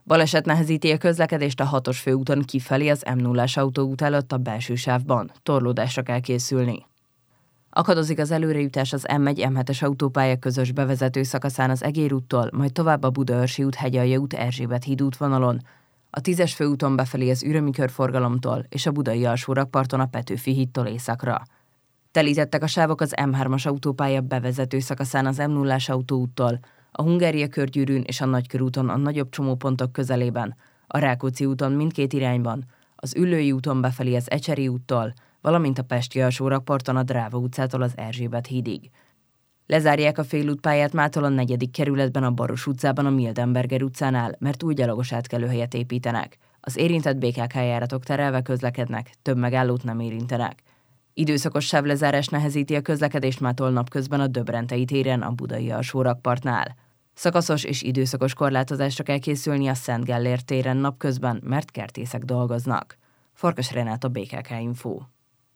Baleset nehezíti a közlekedést a 6-os főúton kifelé az M0-as autóút előtt a belső sávban. Torlódásra kell készülni. Akadozik az előrejutás az M1-M7-es autópálya közös bevezető szakaszán az Egér úttól, majd tovább a Budaörsi út, Hegyalja út, Erzsébet híd útvonalon, a 10-es főúton befelé az Ürömi körforgalomtól és a budai alsórakparton a Petőfi hídtól északra. Telítettek a sávok az M3-as autópálya bevezető szakaszán az M0-as autóúttól, a Hungária körgyűrűn és a Nagykörúton a nagyobb csomópontok közelében, a Rákóczi úton mindkét irányban, az Üllői úton befelé az Ecseri úttól, valamint a Pesti alsórakparton a Dráva utcától az Erzsébet hídig. Lezárják a félútpályát mától a 4. kerületben a Baros utcában a Mildenberger utcánál, mert új gyalogos átkelőhelyet építenek. Az érintett BKK járatok terelve közlekednek, több megállót nem érintenek. Időszakos sávlezárás nehezíti a közlekedést mától napközben a Döbrentei téren a Budai alsórakpartnál. Szakaszos és időszakos korlátozásra kell készülni a Szent Gellért téren napközben, mert kertészek dolgoznak. Farkas Renáta, BKK Info.